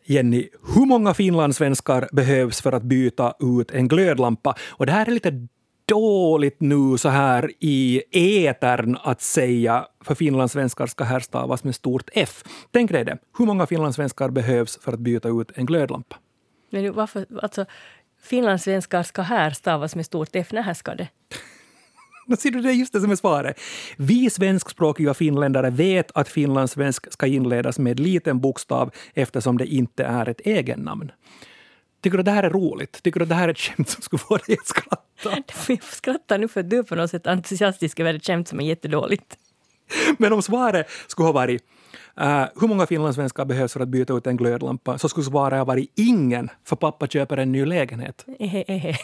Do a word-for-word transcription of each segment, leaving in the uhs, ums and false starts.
Jenny, hur många finlandssvenskar behövs för att byta ut en glödlampa? Och det här är lite dåligt nu så här i etern att säga, för finlandssvenskar ska här stavas med stort F. Tänk dig det. Hur många finlandssvenskar behövs för att byta ut en glödlampa? Men varför, alltså, finlandssvenskar ska här stavas med stort F, när här ska det? Då ser du, det är just det som är svaret. Vi svenskspråkiga finländare vet att finlandssvensk ska inledas med liten bokstav eftersom det inte är ett egennamn. Tycker du det här är roligt? Tycker du det här är ett skämt som skulle få dig att skratta? Jag skrattar nu för att du på något sätt entusiastisk över ett skämt som är jättedåligt. Men om svaret skulle ha varit uh, hur många finlandssvenskar behövs för att byta ut en glödlampa, så skulle svaret ha varit ingen, för pappa köper en ny lägenhet. Ehe, ehe.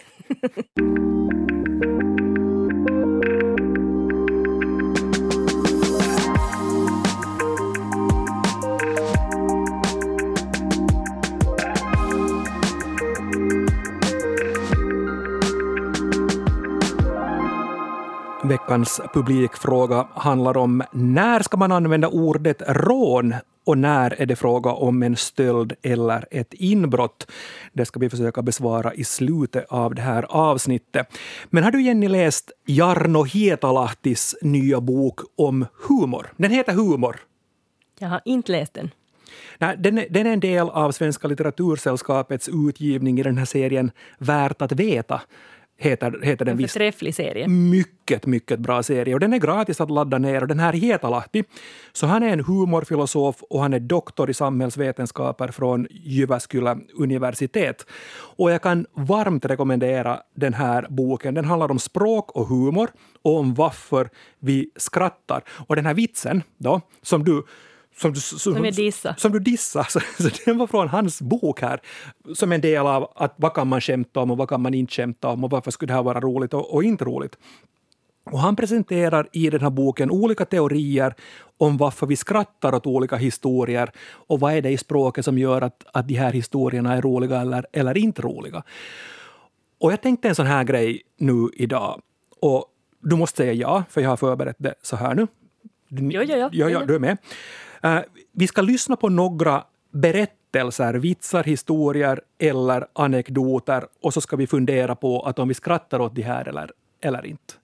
Veckans publikfråga handlar om när ska man använda ordet rån och när är det fråga om en stöld eller ett inbrott. Det ska vi försöka besvara i slutet av det här avsnittet. Men har du, Jenny, läst Jarno Hietalahtis nya bok om humor? Den heter Humor. Jag har inte läst den. Nej, den, är, den är en del av Svenska litteratursällskapets utgivning i den här serien Värt att veta. Heter, heter den en förträfflig serie. Mycket, mycket bra serie. Och den är gratis att ladda ner. Och den här Hietalahti, så han är en humorfilosof och han är doktor i samhällsvetenskaper från Jyväskylä universitet. Och jag kan varmt rekommendera den här boken. Den handlar om språk och humor och om varför vi skrattar. Och den här vitsen då, som du Som du, som, som, dissa. som du dissar. Så, så den var från hans bok här. Som en del av att vad kan man skämta om och vad kan man inte skämta om och varför skulle det här vara roligt och, och inte roligt. Och han presenterar i den här boken olika teorier om varför vi skrattar åt olika historier och vad är det i språket som gör att, att de här historierna är roliga eller, eller inte roliga. Och jag tänkte en sån här grej nu idag. Och du måste säga ja, för jag har förberett det så här nu. Ja, ja, ja. ja, ja du är med. Uh, vi ska lyssna på några berättelser, vitsar, historier eller anekdoter och så ska vi fundera på att om vi skrattar åt det här eller, eller inte.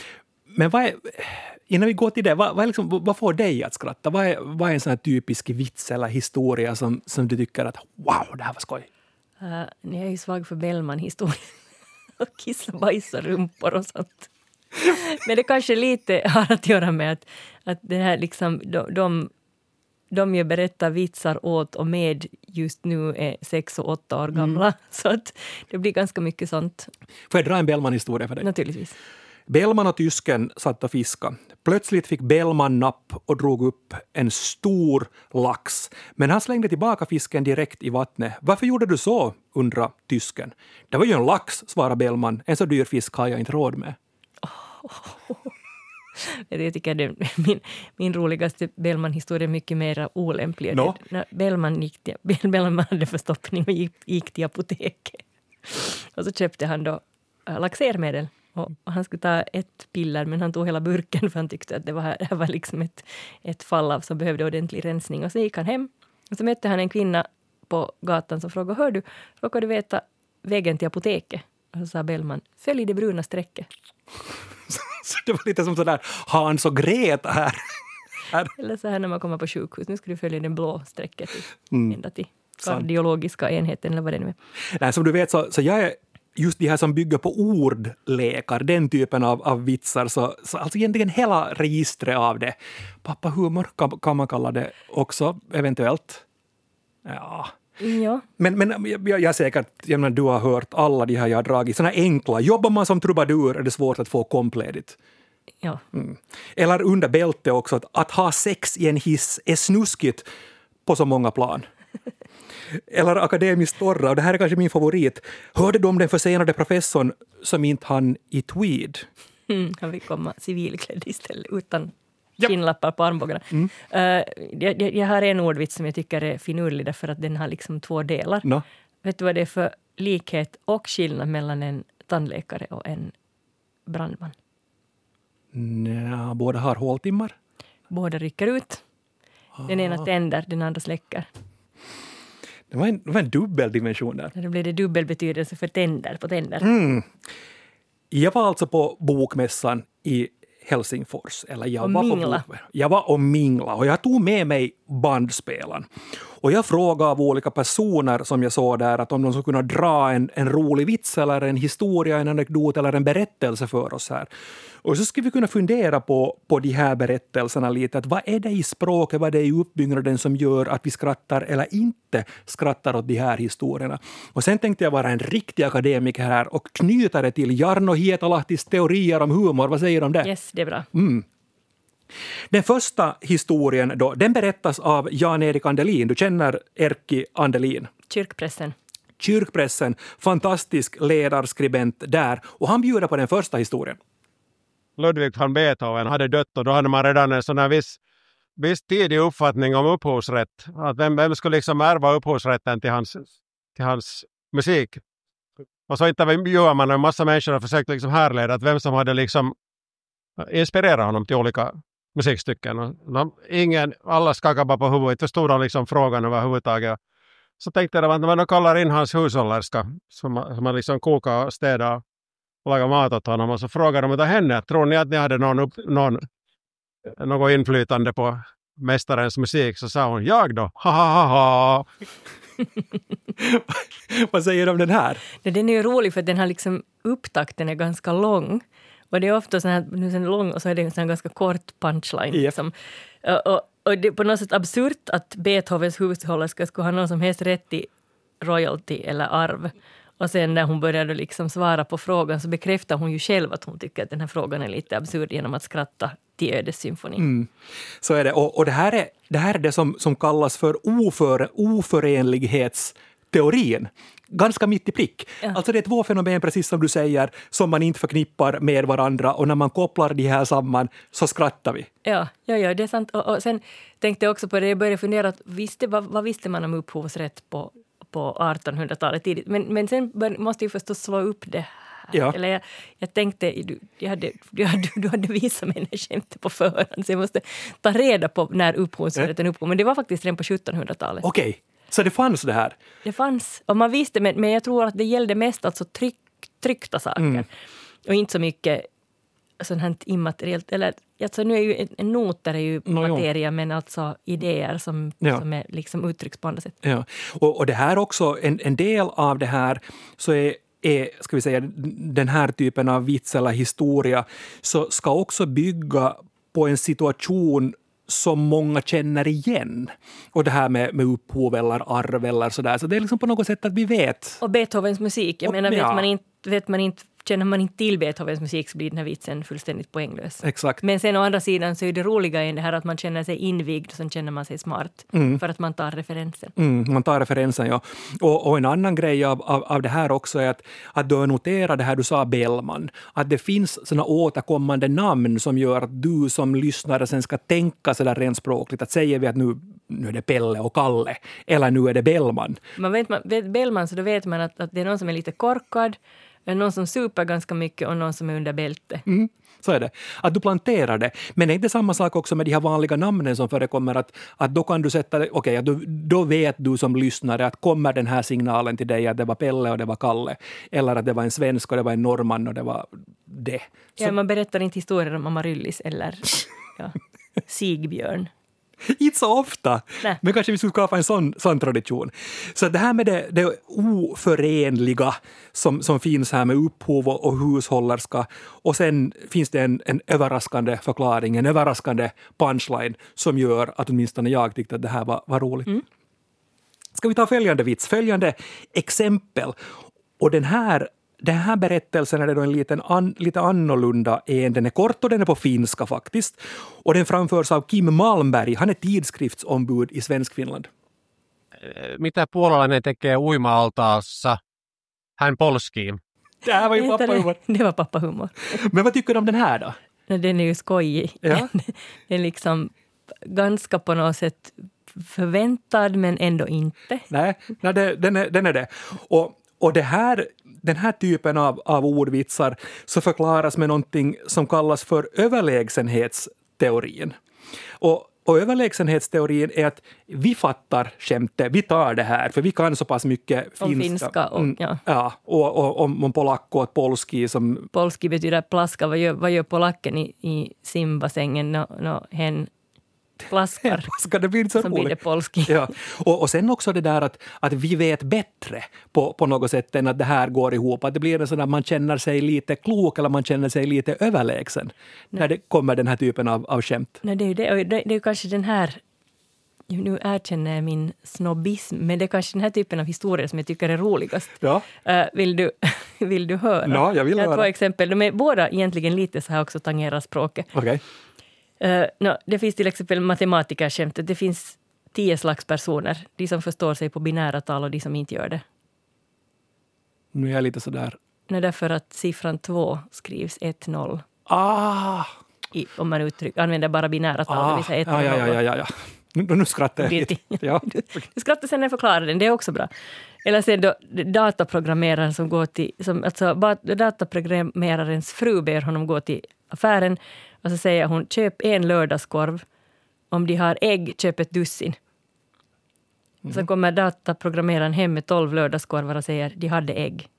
Men vad är, innan vi går till det, vad, vad, är liksom, vad får dig att skratta? Vad är, vad är en sån här typisk vits eller historia som, som du tycker att wow, det här var skoj? Uh, jag är ju svag för Bellman-historia. Och kissa, bajsa, rumpor och sånt. Men det kanske lite har att göra med att, att det här liksom, de, de, de jag berättar vitsar åt och med just nu är sex och åtta år gamla. Mm. Så att det blir ganska mycket sånt. Får jag dra en Bellman-historia för dig? Naturligtvis. Bellman och tysken satt och fiska. Plötsligt fick Bellman napp och drog upp en stor lax. Men han slängde tillbaka fisken direkt i vattnet. Varför gjorde du så? Undrar tysken. Det var ju en lax, svarade Bellman. En så dyr fisk har jag inte råd med. Oh. Jag tycker det, min, min roligaste Bellman-historia är mycket mer olämplig. No. När Bellman, gick till, Bellman hade förstoppning och gick, gick till apoteket. Och så köpte han då äh, laxermedel. Och, och han skulle ta ett piller, men han tog hela burken för han tyckte att det var, det var liksom ett, ett fall av som behövde ordentlig rensning. Och så gick han hem och så mötte han en kvinna på gatan som frågade, hör du, råkar du veta vägen till apoteket? Och så sa Bellman, följ det bruna strecket. Så det var lite som sådär Hans och Greta här. här. Eller så här när man kommer på sjukhus. Nu ska du följa den blå strecket mm. ända till kardiologiska enheten eller vad det nu är. Nej, som du vet så, så jag är just de här som bygger på ordlekar, den typen av, av vitsar. Så, så alltså egentligen hela registret av det. Pappahumor kan, kan man kalla det också eventuellt. Ja... Ja. Men, men jag, jag är säkert, jag menar, du har hört alla de här jag har dragit. Såna enkla. Jobbar man som trubadur är det svårt att få kompledigt. Ja. Mm. Eller under bälte också. Att, att ha sex i en hiss är snuskigt på så många plan. Eller akademiskt torra. Och det här är kanske min favorit. Hörde du om den försenade professorn som inte hann i tweed? Mm, han fick komma civilklädd istället utan... Kinnlappar på armbågarna. Mm. Uh, jag, jag har en ordvits som jag tycker är finurlig därför att den har liksom två delar. No. Vet du vad det är för likhet och skillnad mellan en tandläkare och en brandman? Nja, båda har håltimmar. Båda rycker ut. Den ena tänder, den andra släcker. Det var en, det var en dubbeldimension där. Då blir det dubbelbetydelse för tänder på tänder. Mm. Jag var alltså på bokmässan i Helsingfors. Eller jag och var mingla. På bok, jag var och mingla och jag tog med mig bandspelaren. Och jag frågade av olika personer som jag såg där att om de skulle kunna dra en, en rolig vits eller en historia, en anekdot eller en berättelse för oss här. Och så ska vi kunna fundera på, på de här berättelserna lite. Att vad är det i språket, vad är det i uppbyggnaden som gör att vi skrattar eller inte skrattar åt de här historierna. Och sen tänkte jag vara en riktig akademiker här och knyta det till Jarno Hietalahtis teorier om humor. Vad säger du om det? Yes, det är bra. Mm. Den första historien då, den berättas av Jan-Erik Andelin. Du känner Erkki Andelin. Kyrkpressen. Kyrkpressen, fantastisk ledarskribent där. Och han bjuder på den första historien. Ludwig van Beethoven hade dött och då hade man redan en sån här viss, viss tidig uppfattning om upphovsrätt. Att vem, vem skulle liksom ärva upphovsrätten till hans, till hans musik. Och så intervjuade man en massa människor och försökte liksom härleda att vem som hade liksom inspirerat honom till olika musikstycken. Och de, ingen, alla skakade bara på huvudet, förstod de liksom frågan överhuvudtaget. Så tänkte jag att när man kollar in hans hushållerska som, som man liksom kokar och städar och lagar mat åt honom och så frågar de av henne, tror ni att ni hade någon, upp, någon, något inflytande på mästarens musik? Så sa hon, jag då? Ha ha ha ha. Vad säger du om den här? Den är ju rolig för att den har liksom upptakten är ganska lång. Och det är ofta sån här, nu är lång och så är det en sån ganska kort punchline. Yep. Liksom. Och, och, och det är på något sätt absurt att Beethovens hushållerska skulle ha någon som helst rätt till royalty eller arv. Och sen när hon började liksom svara på frågan så bekräftar hon ju själv att hon tycker att den här frågan är lite absurd genom att skratta till ödessymfoni. Mm. Så är det. Och, och det här är det, här är det som, som kallas för oför, oförenlighetsteorin. Ganska mitt i prick. Ja. Alltså det är två fenomen, precis som du säger, som man inte förknippar med varandra. Och när man kopplar de här samman så skrattar vi. Ja, ja, ja det är sant. Och, och sen tänkte jag också på det, jag började fundera, att visste, vad, vad visste man om upphovsrätt på på artonhundratalet tidigt. Men, men sen bör, måste jag förstås slå upp det här. Ja. Eller jag, jag tänkte, du, jag hade, du, hade, du hade visat mig när skämtet på förhand. Så jag måste ta reda på när upphovsrätten äh? uppkom. Men det var faktiskt redan på sjuttonhundratalet. Okej, okay. Så det fanns det här? Det fanns. Och man visste, men, men jag tror att det gällde mest alltså tryck, tryckta saker. Mm. Och inte så mycket sånt här immateriellt. Eller, alltså nu är ju en noter är ju no, materia, jo. Men alltså idéer som, ja. som är liksom uttrycks på andra sätt. Ja. Och, och det här också, en, en del av det här så är, är, ska vi säga, den här typen av vits eller historia så ska också bygga på en situation som många känner igen. Och det här med, med upphov eller arv eller sådär. Så det är liksom på något sätt att vi vet. Och Beethovens musik. Jag och, menar, vet, ja. man inte, vet man inte känner man inte till Beethovens musik så blir den här vitsen fullständigt poänglös. Exakt. Men sen å andra sidan så är det roliga i det här att man känner sig invigd och sen känner man sig smart. Mm. För att man tar referensen. Mm, man tar referensen, ja. Och, och en annan grej av, av, av det här också är att, att du har noterat det här du sa Bellman. Att det finns såna återkommande namn som gör att du som lyssnare sen ska tänka sådär rent språkligt. Att säger vi att nu, nu är det Pelle och Kalle. Eller nu är det Bellman. Man vet, man vet Bellman så då vet man att, att det är någon som är lite korkad. Någon som super ganska mycket och någon som är under bälte. Mm, så är det. Att du planterar det. Men det är inte samma sak också med de här vanliga namnen som förekommer. Att, att då kan du sätta det, okej, okay, då vet du som lyssnare att kommer den här signalen till dig att det var Pelle och det var Kalle. Eller att det var en svensk och det var en norrman och det var det. Så, ja, man berättar inte historier om Amaryllis eller ja, Sigbjörn. Inte så ofta, Nej. Men kanske vi skulle skapa en sån, sån tradition. Så det här med det, det oförenliga som, som finns här med upphov och hushållerska och sen finns det en, en överraskande förklaring, en överraskande punchline som gör att åtminstone jag tyckte att det här var, var roligt. Mm. Ska vi ta följande vits, följande exempel. Och den här Den här berättelsen är då en liten an, lite annorlunda en. Den är kort och den är på finska faktiskt. Och den framförs av Kim Malmberg. Han är tidskriftsombud i Svenskfinland. Mitä puolalainen tekee uima-altaassa? Hän polskii. Det här var ju pappahumor. Det var pappahumor. Men vad tycker du om den här då? Den är ju skojig. Ja. Den är liksom ganska på något sätt förväntad men ändå inte. Nej, nej det, den, är, den är det. Och Och det här, den här typen av, av ordvitsar så förklaras med någonting som kallas för överlägsenhetsteorin. Och Och överlägsenhetsteorin är att vi fattar skämtet, vi tar det här, för vi kan så pass mycket finska. Om finska och, mm, ja. ja, och, och om, om polakko och polski som... Polski betyder plaska. Vad gör, vad gör polacken i, i simbassängen? No, no, hen plaskar. Ska det bli så så blir det polski. Ja. Och, och sen också det där att, att vi vet bättre på, på något sätt än att det här går ihop. Att det blir en sån att man känner sig lite klok eller man känner sig lite överlägsen. Nej. När det kommer den här typen av, av skämt. Nej, det är ju det. Och det, det är ju kanske den här... Nu erkänner jag min snobbism, men det är kanske den här typen av historier som jag tycker är roligast. Ja. Uh, vill, du, vill du höra? Ja, jag vill jag har höra. två exempel. De är båda egentligen lite så här också tangerar språket. Okej. Okay. Uh, no, det finns till exempel matematikerskämtet. Det finns tio slags personer. De som förstår sig på binära tal och de som inte gör det. Nu är jag lite sådär... Nej, därför att siffran två skrivs ett noll. Ah! I, om man uttryck, använder bara binära tal, Ah. det vill säga ett ja, ja, ja, ja, ja. Nu, nu skrattar jag lite. Ja. Du, du skrattar sen när jag förklarar den, det är också bra. Eller sen då dataprogrammeraren som går till... Som, alltså, dataprogrammerarens fru ber honom gå till affären och så säger hon, köp en lördagskorv. Om de har ägg, köp ett dussin. Mm. Så kommer dataprogrammeraren hem med tolv lördagskorvar och säger, de hade ägg.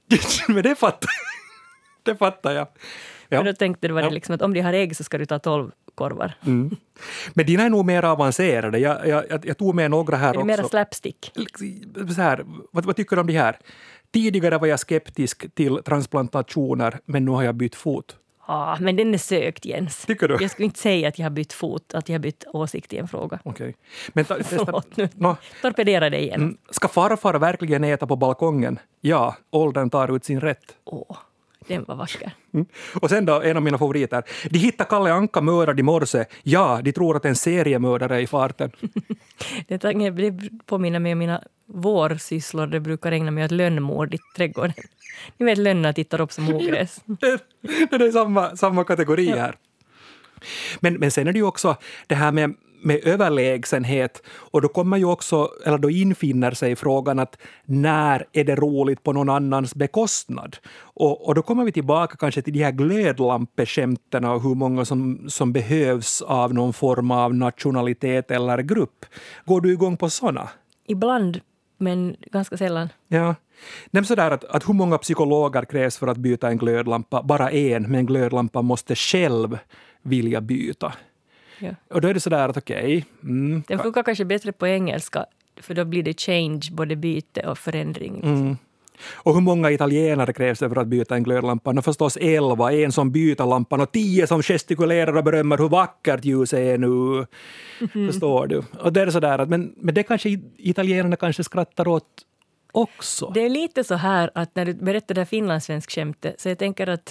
Men det fattar, det fattar jag. Ja. Och då tänkte du var det liksom att om de har ägg så ska du ta tolv korvar. Mm. Men dina är nog mer avancerade. Jag, jag, jag tog med några här också. Är det mera slapstick? Så här, vad, vad tycker du om de här? Tidigare var jag skeptisk till transplantationer, men nu har jag bytt fot. Ja, men den är sökt, Jens. Tycker du? Jag skulle inte säga att jag har bytt fot, att jag har bytt åsikt i en fråga. Okej. Okay. Men ta, Förlåt nu. No. Torpedera dig igen. Mm. Ska farfar verkligen äta på balkongen? Ja, åldern tar ut sin rätt. Åh, den var vacker. Mm. Och sen då, en av mina favoriter. De hittar Kalle Anka mördad i morse. Ja, de tror att en seriemördare är i farten. det, det påminner mig om mina vårsysslor. Det brukar ägna mig åt lönnmord i trädgården. Ni vet, lönnar tittar upp som ogräs. det, det är samma, samma kategori här. Ja. Men, men sen är det ju också det här med, med överlägsenhet. Och då kommer ju också, eller då infinner sig frågan att när är det roligt på någon annans bekostnad? Och, och då kommer vi tillbaka kanske till de här glödlampeskämten och hur många som, som behövs av någon form av nationalitet eller grupp. Går du igång på såna? Ibland, men ganska sällan. Ja. Nämn sådär att, att hur många psykologer krävs för att byta en glödlampa? Bara en, men glödlampan måste själv vilja byta. Ja. Och då är det sådär att okej. Okay, mm, den funkar kanske bättre på engelska, för då blir det change, både byte och förändring. Mm. Och hur många italienare krävs det för att byta en glödlampa? Och förstås elva, en som byter lampan och tio som gestikulerar och berömmer hur vackert ljuset är nu. Mm-hmm. Förstår du? Och det är sådär att, men, men det kanske italienarna kanske skrattar åt också. Det är lite så här att när du berättar det här finlandssvensk skämtet, så jag tänker att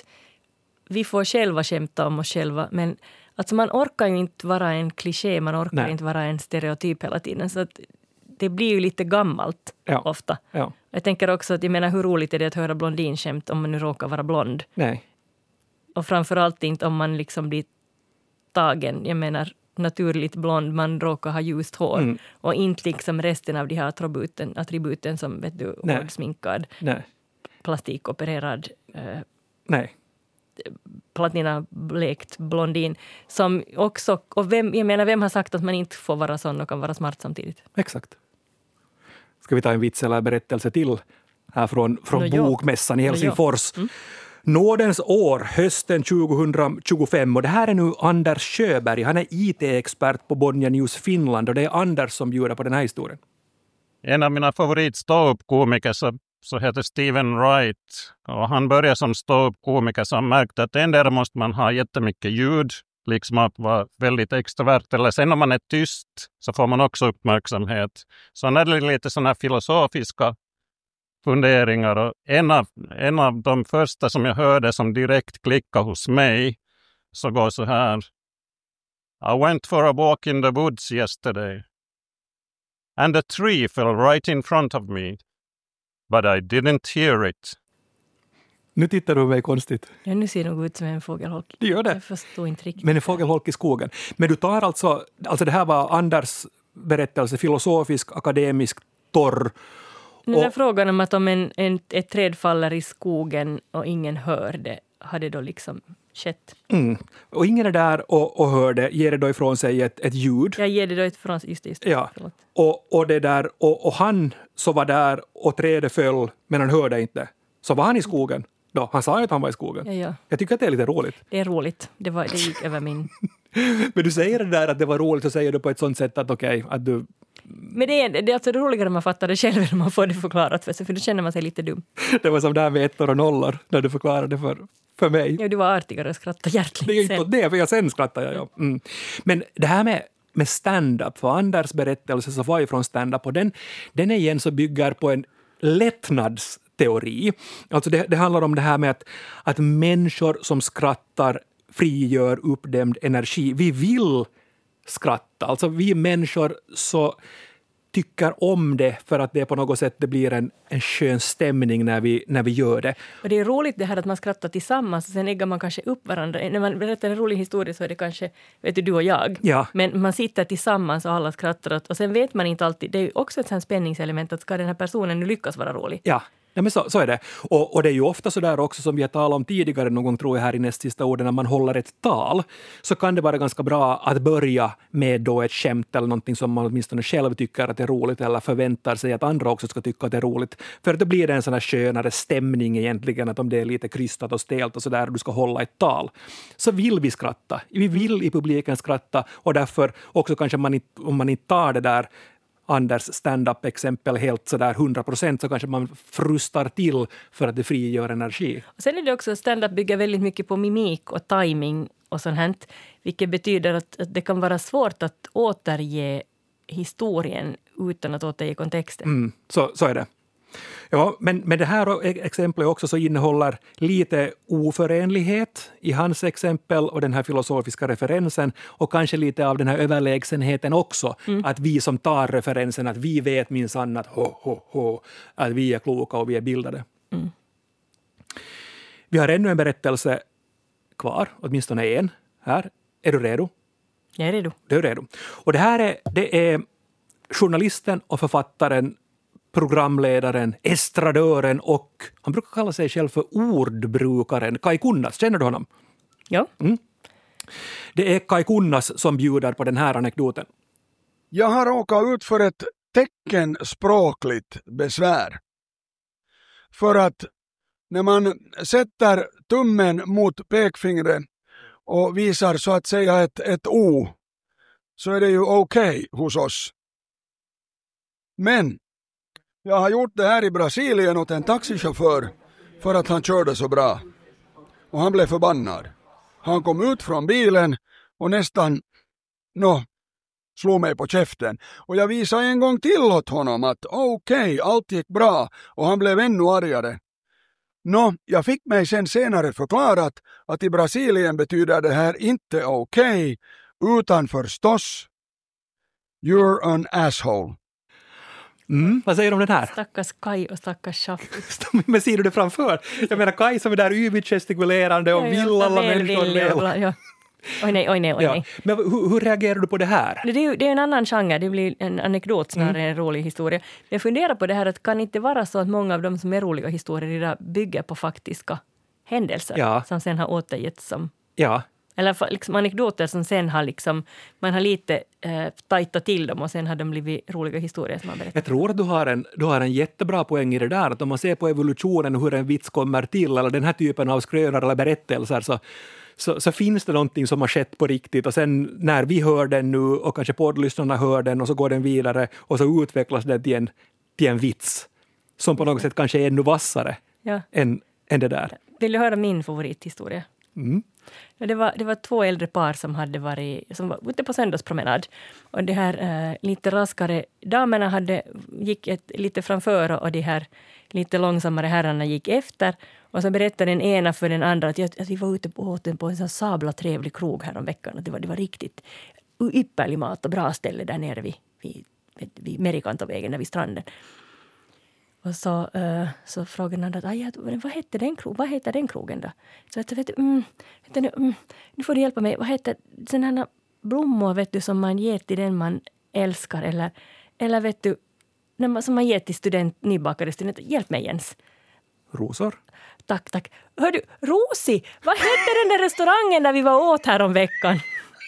vi får själva skämta om oss själva, men alltså man orkar ju inte vara en kliché, man orkar Nej. inte vara en stereotyp hela tiden, så att det blir ju lite gammalt ja. ofta. Ja. Jag tänker också att jag menar, hur roligt är det att höra blondinskämt om man nu råkar vara blond? Nej. Och framförallt inte om man liksom blir tagen, jag menar naturligt blond, man råkar ha ljust hår mm. och inte liksom resten av de här attributen, attributen som vet du, hårdsminkad, Nej. plastikopererad eh, Nej. platina blekt blondin som också, och vem, jag menar vem har sagt att man inte får vara sån och kan vara smart samtidigt? Exakt. Ska vi ta en vits eller berättelse till här från, från no, bokmässan i Helsingfors. No, mm. Nådens år, hösten tjugohundratjugofem, och det här är nu Anders Sjöberg. Han är I T-expert på Bonnier News Finland och det är Anders som bjuder på den här historien. En av mina favoritståuppkomiker så, så heter Steven Wright, och han började som ståuppkomiker som märkte att en där måste man ha jättemycket ljud, liksom att vara väldigt extrovert, eller sen om man är tyst så får man också uppmärksamhet. Så han hade lite sådana här filosofiska funderingar, och en av, en av de första som jag hörde som direkt klickade hos mig så går så här: I went for a walk in the woods yesterday and a tree fell right in front of me, but I didn't hear it. Nu tittar du mig konstigt. Ja, nu ser det nog ut som en fågelholk. Det gör det. Jag förstår inte riktigt. Men en fågelholk i skogen. Men du tar alltså, alltså det här var Anders berättelse, filosofisk, akademisk, torr. Den där frågan om att om en, en, ett träd faller i skogen och ingen hör det, hade då liksom skett. Mm. Och ingen är där och, och hör det, ger det då ifrån sig ett, ett ljud. Jag ger det då ett från... Just det, just det. Ja. Och, och, det där, och, och han så var där och trädet föll, men han hörde inte. Så var han i skogen då. Han sa ju att han var i skogen. Ja, ja. Jag tycker att det är lite roligt. Det är roligt. Det, var, det gick över min... Men du säger det där att det var roligt och säger du på ett sånt sätt att okej, okay, att du... Men det är, det är alltså roligare när man fattar det själv än man får det förklarat för sig, för då känner man sig lite dum. Det var som det här med ettor och nollor när du förklarade det för, för mig. Ja, du var artigare och skrattade hjärtligt. Det är ju inte det, för jag sen skrattar jag. Ja. Mm. Men det här med, med stand-up, för Anders berättelse så var ju från stand-up och den, den är igen så bygger på en lättnadsteori. Alltså det, det handlar om det här med att, att människor som skrattar frigör uppdämd energi. Vi vill skratta. Alltså vi människor så tycker om det för att det på något sätt det blir en, en skön stämning när vi, när vi gör det. Och det är roligt det här att man skrattar tillsammans och sen äggar man kanske upp varandra. När man berättar en rolig historia så är det kanske, vet du, du och jag. Ja. Men man sitter tillsammans och alla skrattar och sen vet man inte alltid, det är ju också ett sånt spänningselement att ska den här personen nu lyckas vara rolig. Ja. Ja, men så, så är det. Och, och det är ju ofta så där också som vi har talat om tidigare någon gång tror jag här i näst sista orden när man håller ett tal så kan det vara ganska bra att börja med då ett skämt eller någonting som man åtminstone själv tycker att det är roligt eller förväntar sig att andra också ska tycka att det är roligt. För då blir det en sån här skönare stämning egentligen att om det är lite krystat och stelt och så där och du ska hålla ett tal så vill vi skratta. Vi vill i publiken skratta och därför också kanske man inte, om man inte tar det där Anders stand-up-exempel helt sådär hundra procent så kanske man frustar till för att det frigör energi. Och sen är det också stand-up bygger väldigt mycket på mimik och timing och sånt här, vilket betyder att, att det kan vara svårt att återge historien utan att återge kontexten. Mm, så, så är det. Ja, men, men det här exemplet också så innehåller lite oförenlighet i hans exempel och den här filosofiska referensen och kanske lite av den här överlägsenheten också. Mm. Att vi som tar referensen, att vi vet minsann att, ho, ho, ho, att vi är kloka och vi är bildade. Mm. Vi har ännu en berättelse kvar, åtminstone en här. Är du redo? Jag är redo. Du är redo. Och det här är, det är journalisten och författaren programledaren, estradören och han brukar kalla sig själv för ordbrukaren Kai Kunnas. Känner du honom? Ja. Mm. Det är Kai Kunnas som bjuder på den här anekdoten. Jag har råkat ut för ett teckenspråkligt besvär. För att när man sätter tummen mot pekfingret och visar så att säga ett, ett O så är det ju okej okay hos oss. Men jag har gjort det här i Brasilien åt en taxichaufför för att han körde så bra. Och han blev förbannad. Han kom ut från bilen och nästan no, slog mig på käften. Och jag visade en gång till åt honom att okej, okay, allt gick bra. Och han blev ännu argare. Nå, jag fick mig sen senare förklarat att i Brasilien betyder det här inte okej, okay, utan förstås you're an asshole. Mm, vad säger du om den här? Stackars Kai och stackars Shaft. Men ser du det framför? Jag menar Kai som är där yvigt gestikulerande och ja, vill alla människor väl. Ja. Oj nej, oj nej, oj nej. Ja. Men hur, hur reagerar du på det här? Det är, ju, det är en annan genre, det blir en anekdot snarare mm. än en rolig historia. Jag funderar på det här att kan inte vara så att många av de som är roliga historier idag bygger på faktiska händelser ja. som sen har återgetts som... Ja. Eller liksom anekdoter som sen har liksom, man har lite eh, tajtat till dem och sen har de blivit roliga historier som man berättar. Jag tror att du har, en, du har en jättebra poäng i det där. Att om man ser på evolutionen och hur en vits kommer till eller den här typen av skrönor eller berättelser så, så, så finns det någonting som har skett på riktigt. Och sen när vi hör den nu och kanske poddlyssnarna hör den och så går den vidare och så utvecklas den till en, till en vits som på något sätt kanske är ännu vassare ja. än, än det där. Vill du höra min favorithistoria? Mm. Det var, det var två äldre par som hade varit som var ute på söndagspromenad. Och de här äh, lite raskare damerna hade, gick ett, lite framför och de här lite långsammare herrarna gick efter. Och så berättade den ena för den andra att, att vi var ute på, åt på en sån sabla trevlig krog här om veckan. Och det var, det var riktigt ypperlig mat och bra ställe där nere vid, vid, vid Merikantovägen, där vid stranden. Och så, uh, så frågade han att vad heter den krogen? Vad heter den krogen då? Så vet du, vet du, mm, vet du, mm, nu får du hjälpa mig. Vad heter sådana blommor vet du, som man ger till den man älskar? Eller, eller vet du, när man, som man ger till student, nybakade studenter. Hjälp mig Jens. Rosor. Tack, tack. Hör du, Rosi, vad hette den där restaurangen där vi var åt här om veckan?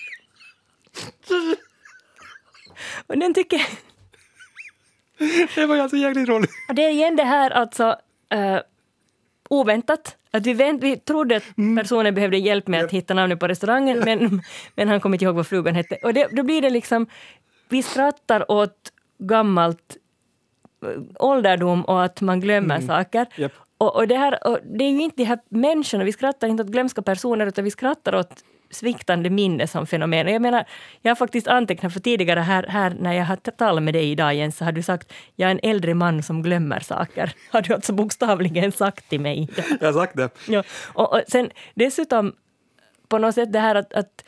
Och den tycker... Det var ju alltså jäkligt roligt. Och det är igen det här alltså uh, oväntat. Att vi, vänt, vi trodde att personen behövde hjälp med att hitta namnet på restaurangen, men, men han kom inte ihåg vad frugan hette. Och det, då blir det liksom, vi skrattar åt gammalt ålderdom och att man glömmer mm. saker. Yep. Och, och, det här, och det är ju inte de här människorna, vi skrattar inte åt glömska personer, utan vi skrattar åt sviktande minne som fenomen. Och jag menar, jag har faktiskt antecknat för tidigare här, här när jag har talat med dig idag, Jens, så har du sagt, jag är en äldre man som glömmer saker. Har du alltså bokstavligen sagt till mig? Jag har sagt det. Ja. Och, och sen dessutom på något sätt det här att, att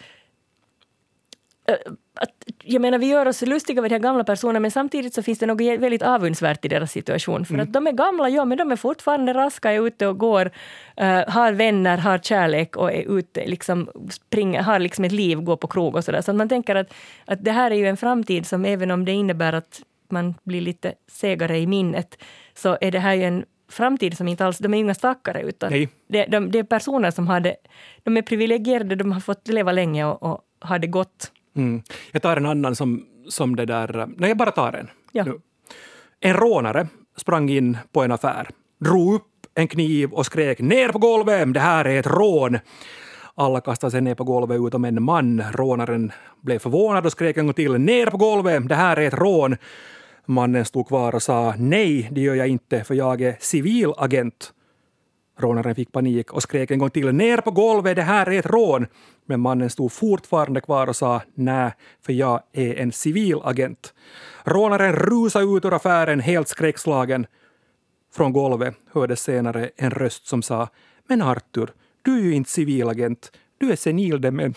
Att, jag menar, vi gör oss lustiga över de här gamla personerna, men samtidigt så finns det något väldigt avundsvärt i deras situation. För mm. att de är gamla, ja, men de är fortfarande raska, är ute och går, uh, har vänner, har kärlek och är ute, liksom, springer, har liksom ett liv, går på krog och sådär. Så att man tänker att, att det här är ju en framtid som, även om det innebär att man blir lite segare i minnet, så är det här ju en framtid som inte alls, de är inga stackare, utan det, de, det är personer som har det, de är privilegierade, de har fått leva länge och, och har det gott. Mm. Jag tar en annan som, som det där... Nej, jag bara tar en. Ja. Nu. En rånare sprang in på en affär, drog upp en kniv och skrek ner på golvet, det här är ett rån. Alla kastade sig ner på golvet utom en man. Rånaren blev förvånad och skrek en gång till ner på golvet, det här är ett rån. Mannen stod kvar och sa nej, det gör jag inte för jag är civilagent. Rånaren fick panik och skrek en gång till ner på golvet, det här är ett rån. Men mannen stod fortfarande kvar och sa nej, för jag är en civilagent. Rånaren rusade ut ur affären helt skräckslagen. Från golvet hördes senare en röst som sa, men Arthur, du är ju inte civilagent, du är senildement.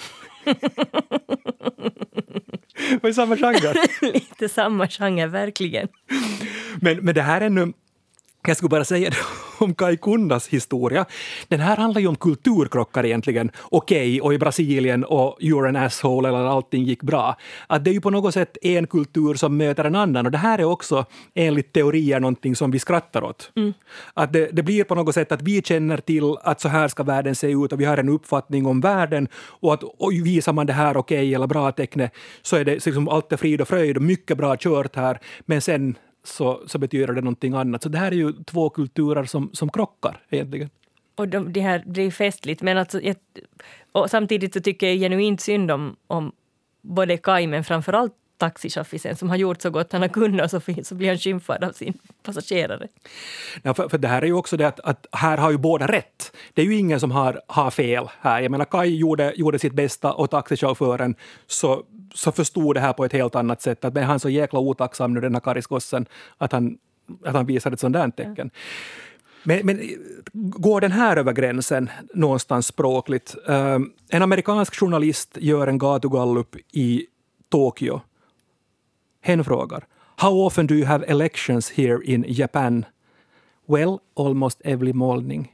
Det var samma genre. Lite samma genre, verkligen. Men, men det här är nu... Jag skulle bara säga om Kai Kundas historia. Den här handlar ju om kulturkrockar egentligen. Okej, okay, och i Brasilien och you're an asshole eller allting gick bra. Att det är ju på något sätt en kultur som möter en annan. Och det här är också enligt teorier någonting som vi skrattar åt. Mm. Att det, det blir på något sätt att vi känner till att så här ska världen se ut och vi har en uppfattning om världen. Och att och visar man det här okej okay, eller bra tecknet så är det liksom allt är frid och fröjd och mycket bra kört här. Men sen Så, så betyder det någonting annat. Så det här är ju två kulturer som, som krockar egentligen. Och de, det här blir festligt. Men alltså, jag, och samtidigt så tycker jag genuint synd om, om både Kai, men framförallt taxichaffisen som har gjort så gott han har kunnat, så, så blir han skymfad av sin passagerare. Ja, för, för det här är ju också det att, att här har ju båda rätt. Det är ju ingen som har, har fel här. Jag menar, Kai gjorde, gjorde sitt bästa och taxichauffören så, så förstod det här på ett helt annat sätt. Att men han är så jäkla otacksam nu, den här kariskossen, att han, att han visar ett sådant där tecken. Ja. Men, men går den här över gränsen någonstans språkligt? Uh, en amerikansk journalist gör en gatugallup i Tokyo. Hen frågar, how often do you have elections here in Japan? Well, almost every morning.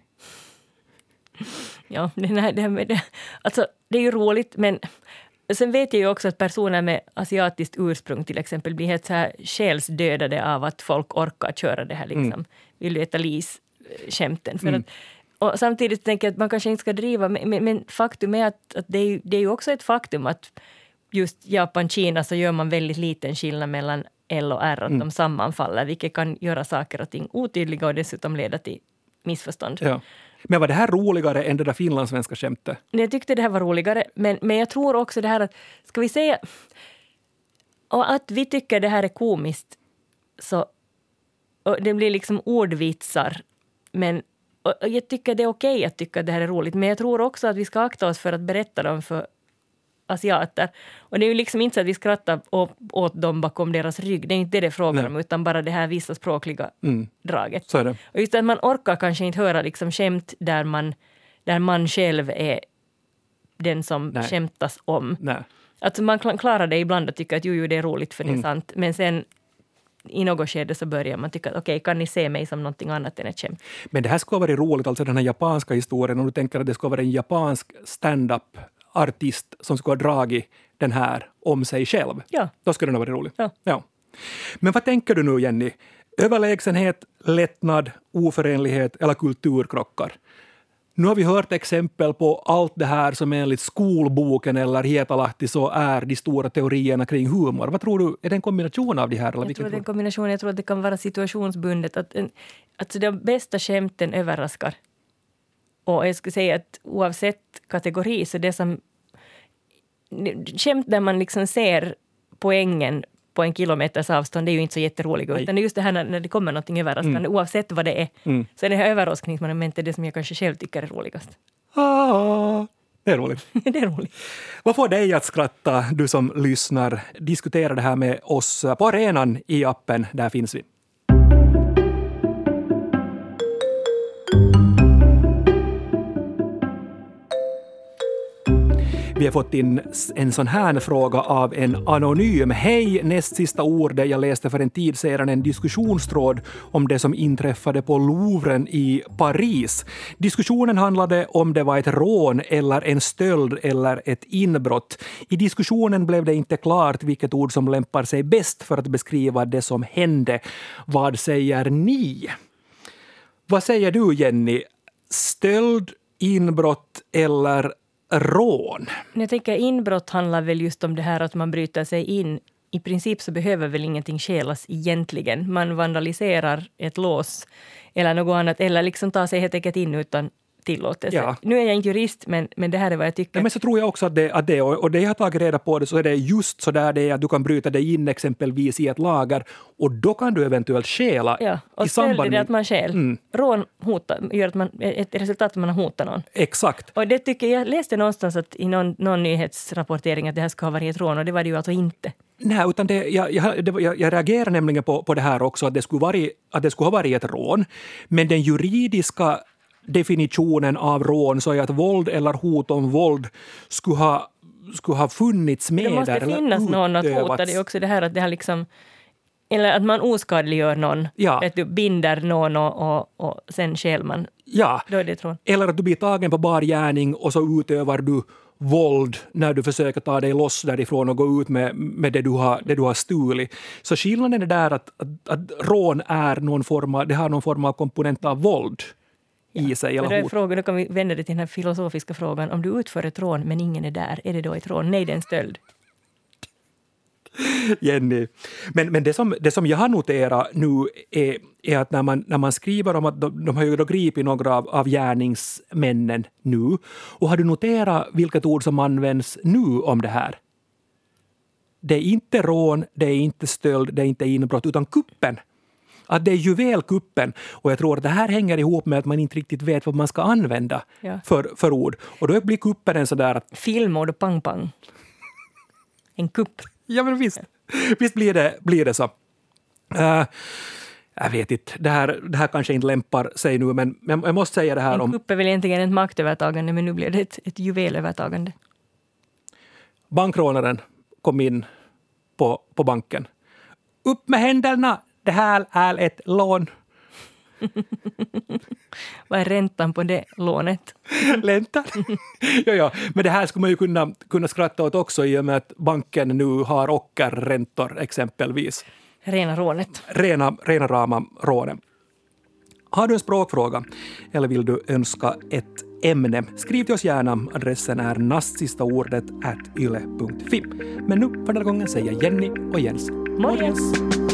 Ja, det, här, det, här med det, alltså, det är ju roligt, men sen vet jag ju också att personer med asiatiskt ursprung till exempel blir helt så här själsdödade av att folk orkar köra det här liksom. Mm. Vill du äta lis-skämten? För mm. att, och samtidigt tänker jag att man kanske inte ska driva, men, men faktum är att, att det, är, det är ju också ett faktum att just Japan-Kina så gör man väldigt liten skillnad mellan L och R, att mm. de sammanfaller, vilket kan göra saker och ting otydliga och dessutom leda till missförstånd. Ja. Men var det här roligare än det där finlandssvenska skämtet? Jag tyckte det här var roligare, men, men jag tror också det här att, ska vi säga, och att vi tycker det här är komiskt, så och det blir liksom ordvitsar, men och jag tycker det är okej att tycka att det här är roligt, men jag tror också att vi ska akta oss för att berätta dem för asiater. Och det är ju liksom inte så att vi skrattar åt dem bakom deras rygg. Det är inte det det frågar om, utan bara det här vissa språkliga mm. draget. Så är det. Och just att man orkar kanske inte höra liksom skämt där man, där man själv är den som Nej. skämtas om. Nej. Alltså man klarar det ibland och tycker att jo, jo, det är roligt för det är mm. sant. Men sen i något skede så börjar man tycka att okej, okay, kan ni se mig som någonting annat än ett skämt? Men det här skulle vara roligt, alltså den här japanska historien. Om du tänker att det skulle vara en japansk stand-up artist som skulle ha dragit den här om sig själv. Ja. Då skulle det nog vara roligt. Ja. Ja. Men vad tänker du nu, Jenny? Överlägsenhet, lättnad, oförenlighet eller kulturkrockar. Nu har vi hört exempel på allt det här som enligt skolboken eller Hietalahti så är de stora teorierna kring humor. Vad tror du, är det en kombination av de här? Eller jag tror det är en kombination, jag tror att det kan vara situationsbundet. Att, en, att de bästa skämten överraskar. Och jag skulle säga att oavsett kategori så det som skämt där man liksom ser poängen på en kilometers avstånd, det är ju inte så jätteroligt. Utan det är just det här när, när det kommer någonting överraskande, mm. oavsett vad det är. Mm. Så är det här överraskningsmomentet det som jag kanske själv tycker är roligast. Ah, det är roligt. det är roligt. Vad får dig att skratta, du som lyssnar? Diskutera det här med oss på arenan i appen, där finns vi. Vi har fått in en sån här fråga av en anonym. Hej, näst sista ordet. Jag läste för en tid sedan en diskussionstråd om det som inträffade på Louvren i Paris. Diskussionen handlade om det var ett rån eller en stöld eller ett inbrott. I diskussionen blev det inte klart vilket ord som lämpar sig bäst för att beskriva det som hände. Vad säger ni? Vad säger du, Jenny? Stöld, inbrott eller rån? Jag tänker inbrott handlar väl just om det här att man bryter sig in. I princip så behöver väl ingenting stjälas egentligen. Man vandaliserar ett lås eller något annat. Eller liksom tar sig helt enkelt in utan tillåtelse. Ja. Nu är jag inte jurist, men, men det här är vad jag tycker. Ja, men så tror jag också att det, att det och det jag har tagit reda på det, så är det just så där det är att du kan bryta dig in exempelvis i ett lager och då kan du eventuellt stjäla. Ja, och i samband med... det är att man stjäl. Mm. Rån hotar, gör att man, ett resultat att man har hotat någon. Exakt. Och det tycker jag, läste någonstans att i någon, någon nyhetsrapportering att det här ska ha varit ett rån, och det var det ju alltså inte. Nej, utan det, jag, jag, det, jag, jag reagerar nämligen på, på det här också, att det, skulle varit, att det skulle ha varit ett rån. Men den juridiska definitionen av rån så är att våld eller hot om våld skulle ha, skulle ha funnits med. Det måste där, finnas någon att hota. Det är också det här att det har liksom, eller att man oskadliggör någon. Ja. Att du binder någon och, och, och sen stjäl man. Ja. Då är det ett rån. Eller att du blir tagen på bar gärning och så utövar du våld när du försöker ta dig loss därifrån och gå ut med, med det, du har, det du har stulit. Så skillnaden är där att, att, att rån är någon form av, det har någon form av komponent av våld. I sig, eller men då, är frågan, då kan vi vända det till den här filosofiska frågan. Om du utför ett rån men ingen är där, är det då ett rån? Nej, det är en stöld. Jenny. Men, men det, som, det som jag har noterat nu är, är att när man, när man skriver om att de, de har ju då gripit några av, av gärningsmännen nu. Och har du noterat vilket ord som används nu om det här? Det är inte rån, det är inte stöld, det är inte inbrott, utan kuppen. Att det är juvelkuppen, och jag tror att det här hänger ihop med att man inte riktigt vet vad man ska använda ja. för, för ord. Och då blir kuppen en sådär att... Filmord och pang-pang. En kupp. Ja, men visst. Visst blir det, blir det så. Uh, jag vet inte, det här, det här kanske inte lämpar sig nu, men jag måste säga det här en om... En kupp är väl egentligen ett maktövertagande, men nu blir det ett, ett juvelövertagande. Bankrånaren kom in på, på banken. Upp med händerna! Det här är ett lån. Vad är räntan på det lånet? Räntan? ja, ja, men det här skulle man ju kunna, kunna skratta åt också i och med att banken nu har ockerräntor exempelvis. Rena rånet. Rena, rena rama rånen. Har du en språkfråga eller vill du önska ett ämne? Skriv till oss gärna. Adressen är nastsistaordet at yle punkt fi. Men nu för den här gången säger Jenny och Jens. Morgens!